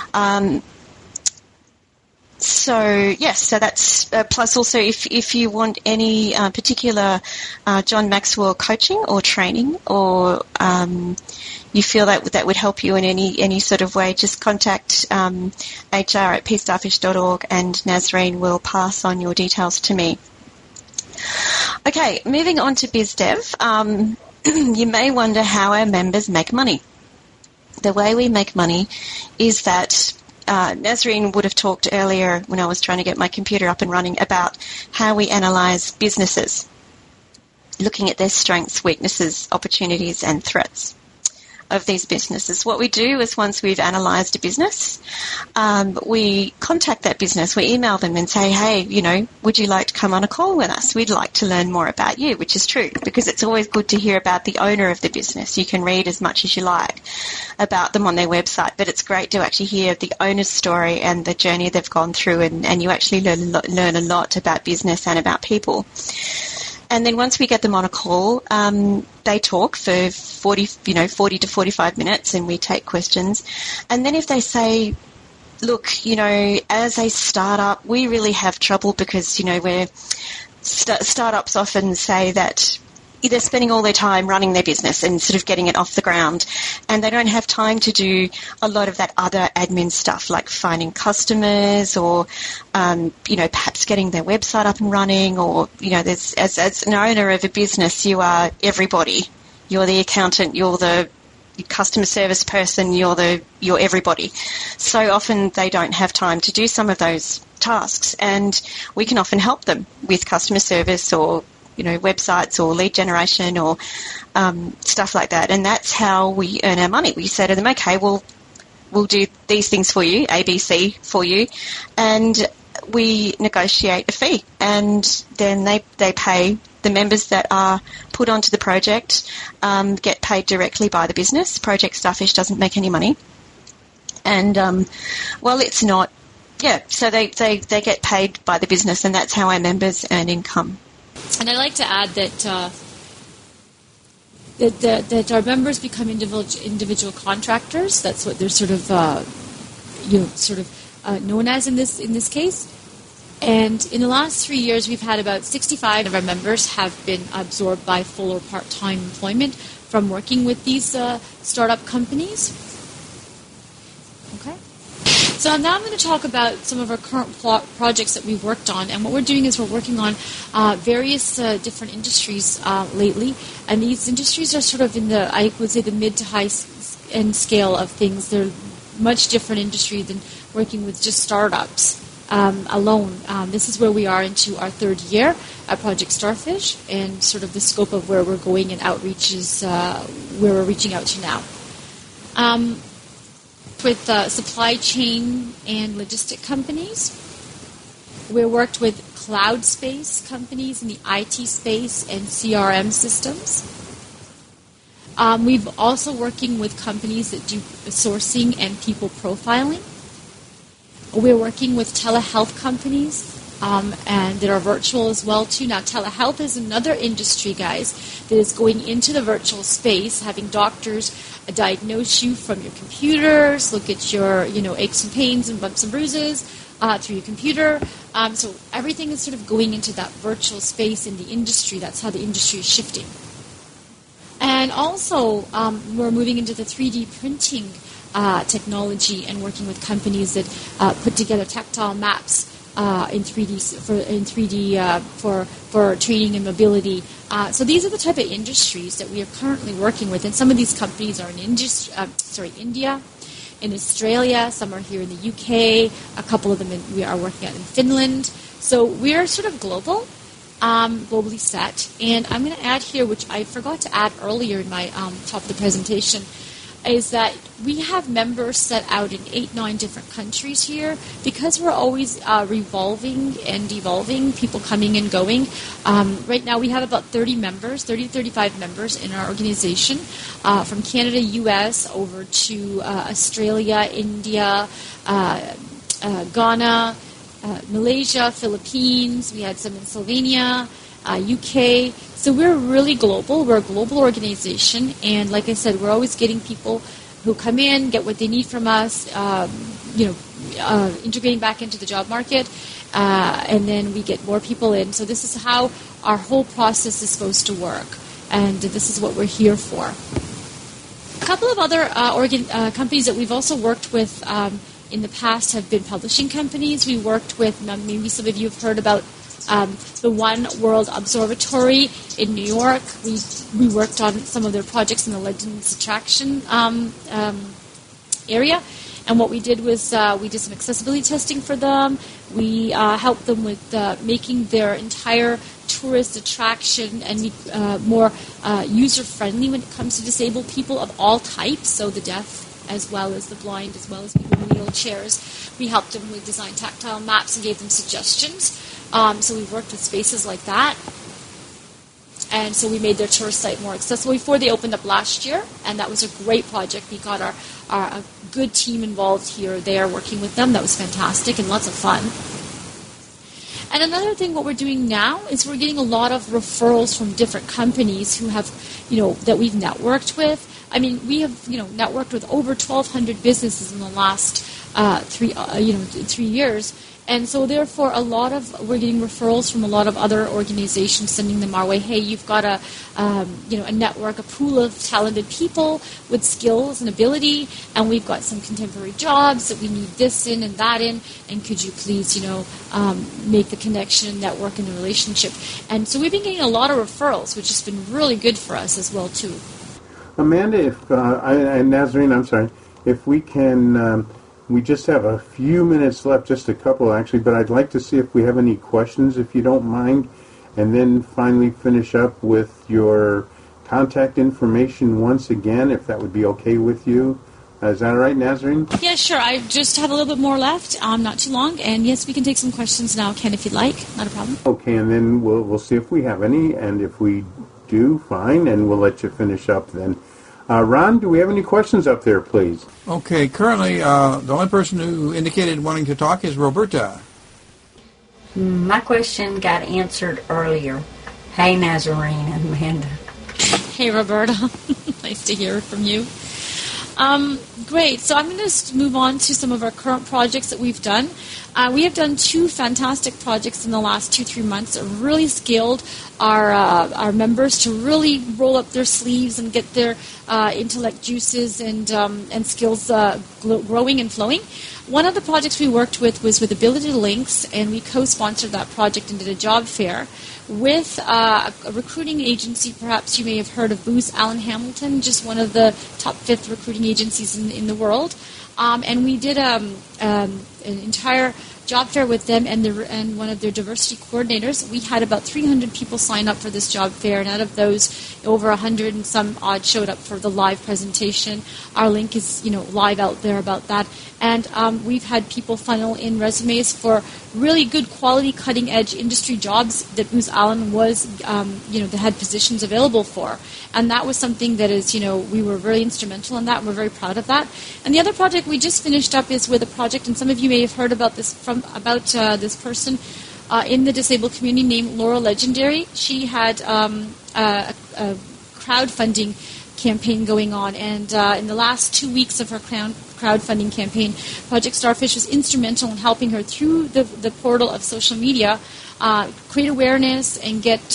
So that's plus also if you want any particular John Maxwell coaching or training, or you feel that would help you in any sort of way, just contact hr@peacestarfish.org, and Nazreen will pass on your details to me. Okay, moving on to BizDev. You may wonder how our members make money. The way we make money is that Nazreen would have talked earlier when I was trying to get my computer up and running about how we analyse businesses, looking at their strengths, weaknesses, opportunities and threats of these businesses. What we do is once we've analysed a business, we contact that business, we email them and say, hey, you know, would you like to come on a call with us? We'd like to learn more about you, which is true because it's always good to hear about the owner of the business. You can read as much as you like about them on their website, but it's great to actually hear the owner's story and the journey they've gone through, and you actually learn a lot about business and about people. And then once we get them on a call, they talk for 40 to 45 minutes and we take questions. And then if they say, look, you know, as a startup, we really have trouble because, you know, startups often say that they're spending all their time running their business and sort of getting it off the ground, and they don't have time to do a lot of that other admin stuff like finding customers or, you know, perhaps getting their website up and running, or, you know, there's, as an owner of a business, you are everybody. You're the accountant, you're the customer service person, you're everybody. So often they don't have time to do some of those tasks, and we can often help them with customer service or, you know, websites or lead generation or stuff like that. And that's how we earn our money. We say to them, okay, we'll do these things for you, ABC for you, and we negotiate a fee. And then they pay the members that are put onto the project, get paid directly by the business. Project Starfish doesn't make any money. And, well, it's not, yeah, so they get paid by the business, and that's how our members earn income. And I'd like to add that that our members become individual contractors. That's what they're sort of known as in this case. And in the last 3 years, we've had about 65 of our members have been absorbed by full or part-time employment from working with these startup companies. Okay. So now I'm going to talk about some of our current projects that we've worked on. And what we're doing is we're working on various different industries lately. And these industries are sort of in the, I would say, the mid to high end scale of things. They're much different industry than working with just startups alone. This is where we are into our third year at Project Starfish, and sort of the scope of where we're going and outreach is where we're reaching out to now. With supply chain and logistic companies. We worked with cloud space companies in the IT space and CRM systems. We've also working with companies that do sourcing and people profiling. We're working with telehealth companies and that are virtual as well too. Now, telehealth is another industry, guys, that is going into the virtual space, having doctors diagnose you from your computers, look at your, aches and pains and bumps and bruises through your computer. So everything is sort of going into that virtual space in the industry. That's how the industry is shifting. And also, we're moving into the 3D printing technology and working with companies that put together tactile maps in 3D for training and mobility. So these are the type of industries that we are currently working with, and some of these companies are in India, in Australia. Some are here in the UK. A couple of them we are working at in Finland. So we are sort of global, globally set. And I'm going to add here, which I forgot to add earlier in my top of the presentation, is that we have members set out in 8-9 different countries here. Because we're always revolving and evolving, people coming and going. Right now we have about 30 to 35 members in our organization, from Canada, US, over to Australia, India, Ghana, Malaysia, Philippines. We had some in Slovenia, UK. So we're really global. We're a global organization, and like I said, we're always getting people who come in, get what they need from us, integrating back into the job market, and then we get more people in. So this is how our whole process is supposed to work, and this is what we're here for. A couple of other companies that we've also worked with in the past have been publishing companies. We worked with, maybe some of you have heard about the One World Observatory in New York. We worked on some of their projects in the Legends Attraction area. And what we did was we did some accessibility testing for them. We helped them with making their entire tourist attraction and more user-friendly when it comes to disabled people of all types, so the deaf as well as the blind, as well as people in wheelchairs. We helped them with design tactile maps and gave them suggestions. So we worked with spaces like that. And so we made their tourist site more accessible before they opened up last year, and that was a great project. We got a good team involved here. They are working with them. That was fantastic and lots of fun. And another thing, what we're doing now is we're getting a lot of referrals from different companies who have, that we've networked with. I mean, we have, networked with over 1,200 businesses in the last 3 years. And so, therefore, we're getting referrals from a lot of other organizations, sending them our way. Hey, you've got a network, a pool of talented people with skills and ability, and we've got some contemporary jobs that we need this in and that in, and could you please, make the connection and network and the relationship. And so we've been getting a lot of referrals, which has been really good for us as well, too. Amanda, and Nazarene, I'm sorry, if we can... we just have a few minutes left, just a couple actually, but I'd like to see if we have any questions, if you don't mind, and then finally finish up with your contact information once again, if that would be okay with you. Is that all right, Nazarene? Yeah, sure. I just have a little bit more left, not too long, and yes, we can take some questions now, Ken, if you'd like. Not a problem. Okay, and then we'll see if we have any, and if we do, fine, and we'll let you finish up then. Ron, do we have any questions up there, please? Okay, currently the only person who indicated wanting to talk is Roberta. My question got answered earlier. Hey, Nazarene and Amanda. Hey, Roberta. Nice to hear from you. Great. So I'm going to move on to some of our current projects that we've done. We have done 2 fantastic projects in the last 2-3 months that really scaled our members to really roll up their sleeves and get their intellect juices and skills growing and flowing. One of the projects we worked with was with Ability Links, and we co-sponsored that project and did a job fair with a recruiting agency. Perhaps you may have heard of Booz Allen Hamilton, just one of the top 5th recruiting agencies in the world. And we did an entire job fair with them and one of their diversity coordinators. We had about 300 people sign up for this job fair, and out of those, over 100 and some odd showed up for the live presentation. Our link is live out there about that. And we've had people funnel in resumes for really good quality, cutting-edge industry jobs that Booz Allen was, that had positions available for. And that was something that is, we were very instrumental in that, and we're very proud of that. And the other project we just finished up is with a project, and some of you may have heard about this this person in the disabled community named Laura Legendary. She had a crowdfunding campaign going on, and in the last 2 weeks of her crowdfunding campaign, Project Starfish was instrumental in helping her through the portal of social media create awareness and get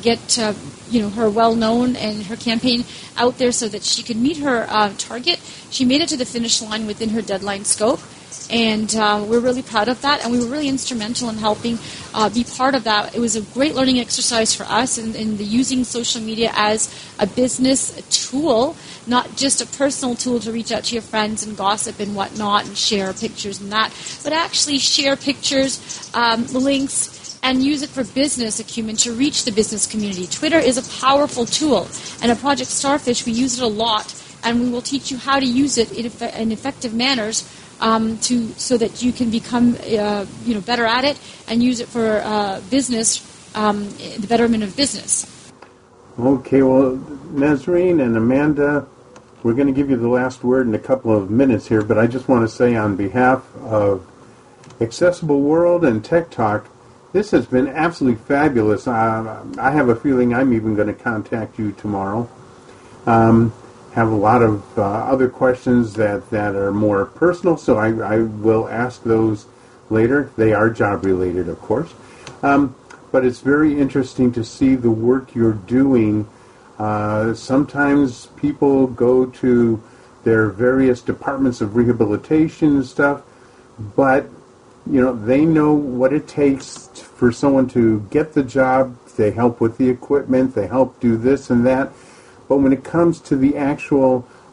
her well known and her campaign out there so that she could meet her target. She made it to the finish line within her deadline scope, and we're really proud of that, and we were really instrumental in helping be part of that. It was a great learning exercise for us in the using social media as a business tool, not just a personal tool to reach out to your friends and gossip and whatnot and share pictures and that, but actually share pictures, links, and use it for business acumen to reach the business community. Twitter is a powerful tool, and at Project Starfish we use it a lot, and we will teach you how to use it in effective manners so that you can become better at it and use it for business, the betterment of business. Okay, well, Nazarene and Amanda, we're going to give you the last word in a couple of minutes here, but I just want to say on behalf of Accessible World and Tech Talk, this has been absolutely fabulous. I have a feeling I'm even going to contact you tomorrow. Have a lot of other questions that are more personal, so I will ask those later. They are job-related, of course. But it's very interesting to see the work you're doing. Sometimes people go to their various departments of rehabilitation and stuff, but they know what it takes for someone to get the job. They help with the equipment. They help do this and that. But when it comes to the actual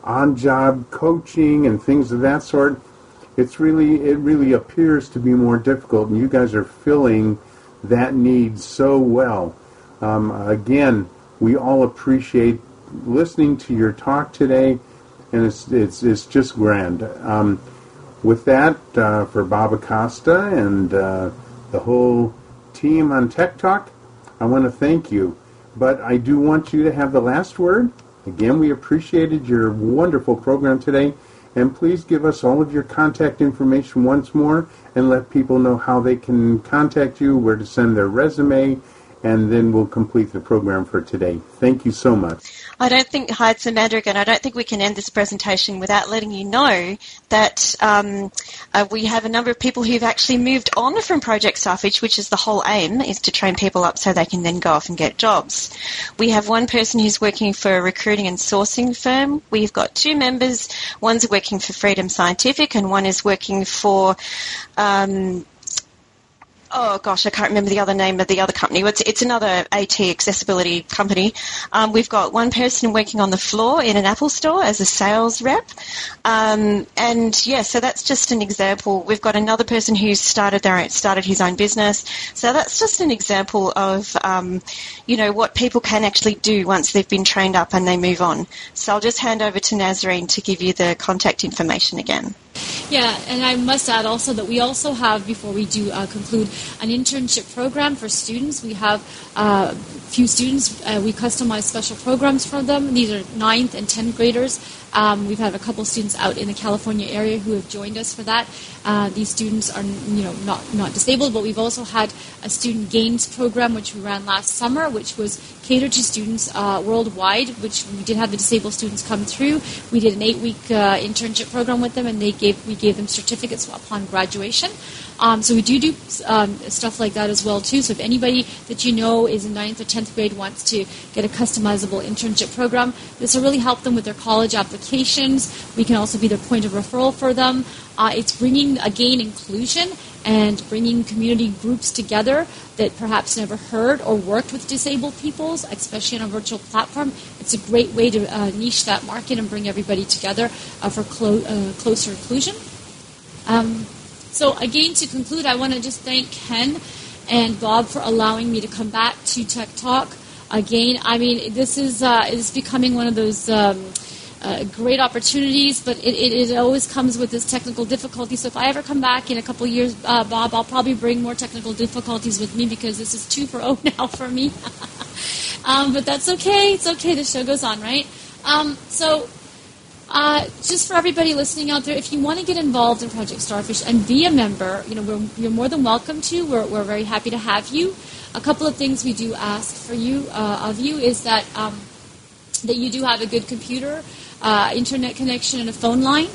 on-job coaching and things of that sort, it really appears to be more difficult, and you guys are filling that need so well. Again, we all appreciate listening to your talk today, and it's just grand. With that, for Bob Acosta and the whole team on Tech Talk, I want to thank you. But I do want you to have the last word. Again, we appreciated your wonderful program today. And please give us all of your contact information once more and let people know how they can contact you, where to send their resume, and then we'll complete the program for today. Thank you so much. Hi, it's Amanda again. I don't think we can end this presentation without letting you know that we have a number of people who've actually moved on from Project Starfish, which is the whole aim, is to train people up so they can then go off and get jobs. We have one person who's working for a recruiting and sourcing firm. We've got two members. One's working for Freedom Scientific and one is working for... I can't remember the other name of the other company. It's another AT accessibility company. We've got one person working on the floor in an Apple store as a sales rep. So that's just an example. We've got another person who's started his own business. So that's just an example of, what people can actually do once they've been trained up and they move on. So I'll just hand over to Nazarene to give you the contact information again. Yeah, and I must add also that we also have, before we do conclude, an internship program for students. We have a few students. We customize special programs for them. These are 9th and 10th graders. We've had a couple students out in the California area who have joined us for that. These students are, not disabled, but we've also had a student gains program which we ran last summer, which was catered to students worldwide, which we did have the disabled students come through. We did an 8-week internship program with them, and we gave them certificates upon graduation. So we do stuff like that as well, too. So if anybody that you know is in 9th or 10th grade wants to get a customizable internship program, this will really help them with their college applications. We can also be their point of referral for them. It's bringing, again, inclusion and bringing community groups together that perhaps never heard or worked with disabled peoples, especially on a virtual platform. It's a great way to niche that market and bring everybody together for closer inclusion. So again, to conclude, I want to just thank Ken and Bob for allowing me to come back to Tech Talk. Again, I mean, this is becoming one of those great opportunities, but it always comes with this technical difficulty. So if I ever come back in a couple of years, Bob, I'll probably bring more technical difficulties with me because this is 2 for 0 now for me. But that's okay. It's okay. The show goes on, right? Just for everybody listening out there, if you want to get involved in Project Starfish and be a member, you're more than welcome to. We're very happy to have you. A couple of things we do ask for you of you is that you do have a good computer, internet connection, and a phone line.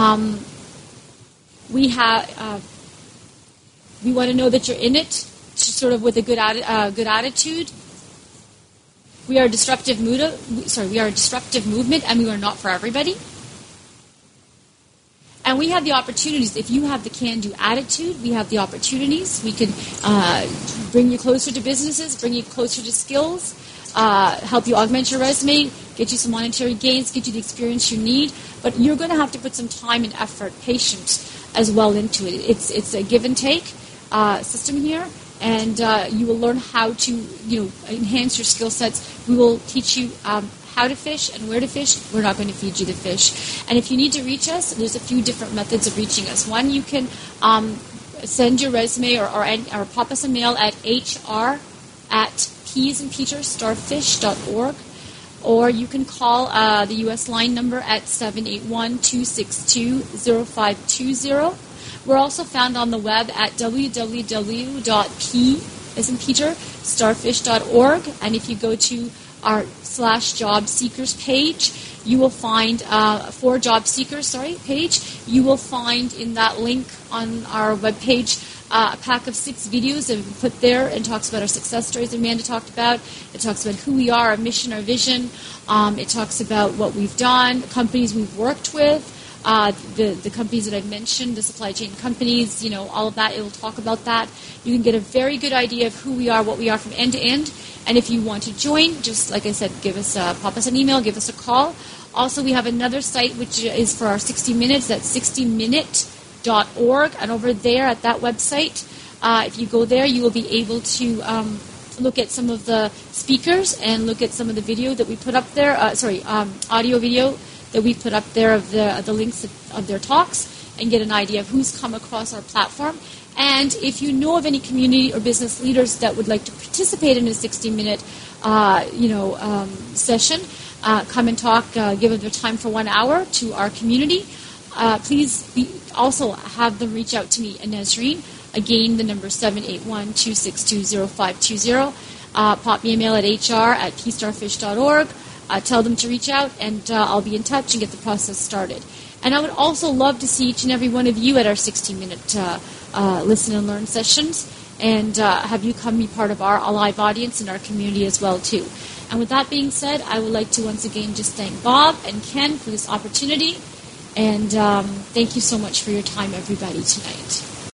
We want to know that you're in it, sort of with a good attitude. We are a disruptive movement, and we are not for everybody. And we have the opportunities. If you have the can-do attitude, we have the opportunities. We can bring you closer to businesses, bring you closer to skills, help you augment your resume, get you some monetary gains, get you the experience you need. But you're going to have to put some time and effort, patience as well into it. It's a give and take system here. And you will learn how to, enhance your skill sets. We will teach you how to fish and where to fish. We're not going to feed you the fish. And if you need to reach us, there's a few different methods of reaching us. One, you can send your resume or pop us a mail at hr@peasandpeterstarfish.org. Or you can call the U.S. line number at 781-262-0520. We're also found on the web at www.p.starfish.org. And if you go to our /job seekers page, you will find for job seekers page. You will find in that link on our web page a pack of 6 videos that we put there and talks about our success stories that Amanda talked about. It talks about who we are, our mission, our vision. It talks about what we've done, the companies we've worked with. The companies that I've mentioned, the supply chain companies, all of that, it will talk about that. You can get a very good idea of who we are, what we are from end to end. And if you want to join, just like I said, pop us an email, give us a call. Also, we have another site which is for our 60 Minutes. That's 60minute.org. And over there at that website, if you go there, you will be able to look at some of the speakers and look at some of the video that we put up there. Audio video that we put up there of the links of their talks, and get an idea of who's come across our platform. And if you know of any community or business leaders that would like to participate in a 60-minute session, come and talk, give them their time for 1 hour to our community, please also have them reach out to me, Nazreen. Again, the number is 781-262-0520. Pop me a mail at hr@keystarfish.org. Tell them to reach out, and I'll be in touch and get the process started. And I would also love to see each and every one of you at our 60-minute listen and learn sessions, and have you come be part of our live audience in our community as well, too. And with that being said, I would like to once again just thank Bob and Ken for this opportunity, and thank you so much for your time, everybody, tonight.